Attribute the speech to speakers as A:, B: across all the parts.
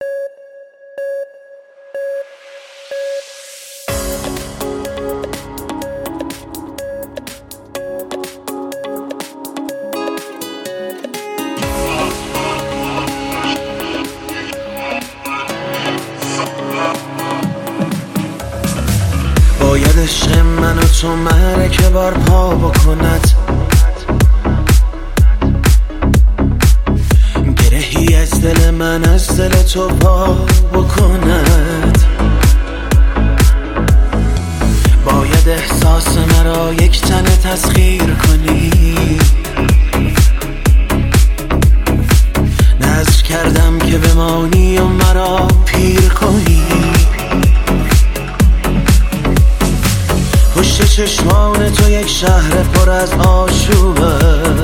A: باید عشق من و تو معرکه بار پا بکند، گرهی از دل من از دل تو پا بکند. باید احساس مرا یک تنه تسخیر کنی، نذر کردم که بمانی و مرا پیر کنی. پشت چشمان تو یک شهر پر از آشوبه،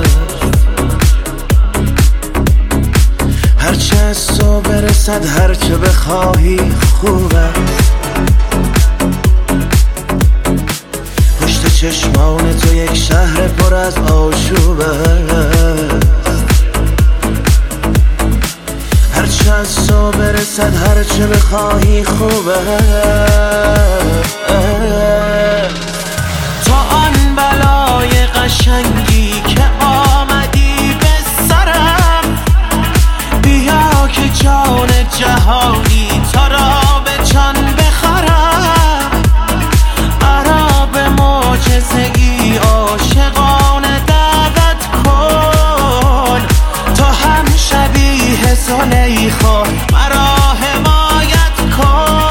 A: هرچه از تو برسد هرچه بخواهی خوبه. پشت چشمان تو یک شهر پر از آشوبه، هرچه از تو برسد هرچه بخواهی خوبه. تو آن بلای قشنگی که آمدی به سرم، بیا که جان جهانی تا را به جان بخرم. مرا به معجزگی عاشقانه دعوت کن، تو هم شبیه زلیخا مرا حمایت کن.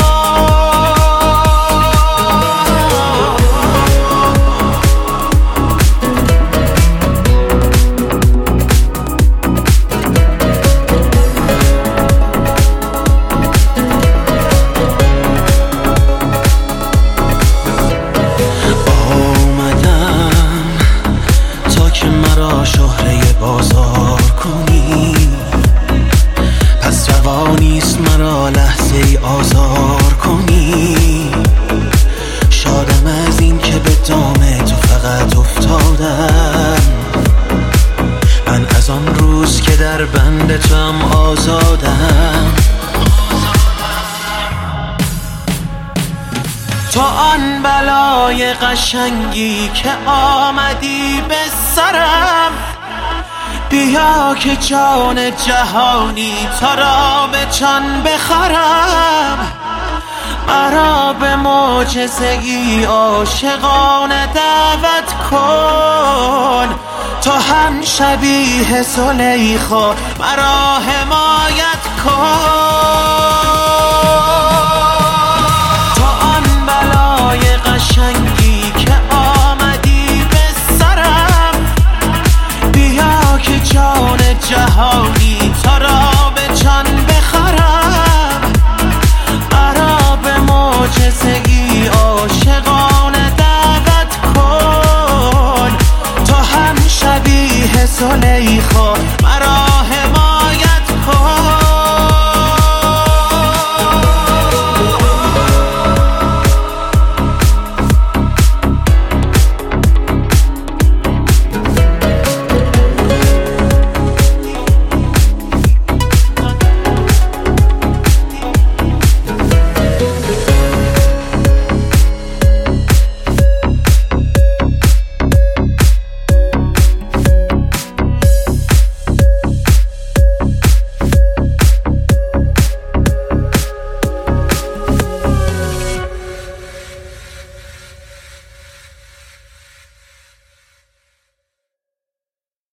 A: شهره بازار کنی، پس روانیست مرا لحظه ای آزار کنی. شادم از این که به دام تو فقط افتادم، من از آن روز که در بند تو هم آزادم. تو آن بلای قشنگی که آمدی به سرم، بیا که جان جهانی تا را به جان بخرم. مرا به معجزگی عاشقانه دعوت کن، تو هم شبیه زلیخا مرا حمایت کن.